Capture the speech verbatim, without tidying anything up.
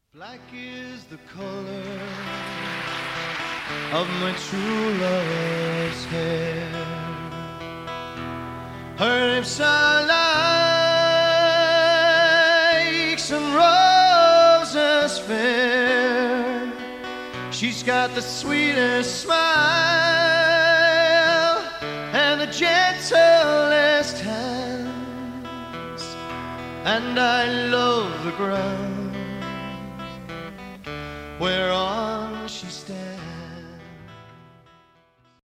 Black is the color of my true love's hair. Her lips are like some roses fair. She's got the sweetest smile and the gentlest hands, and I love the ground whereon she stands.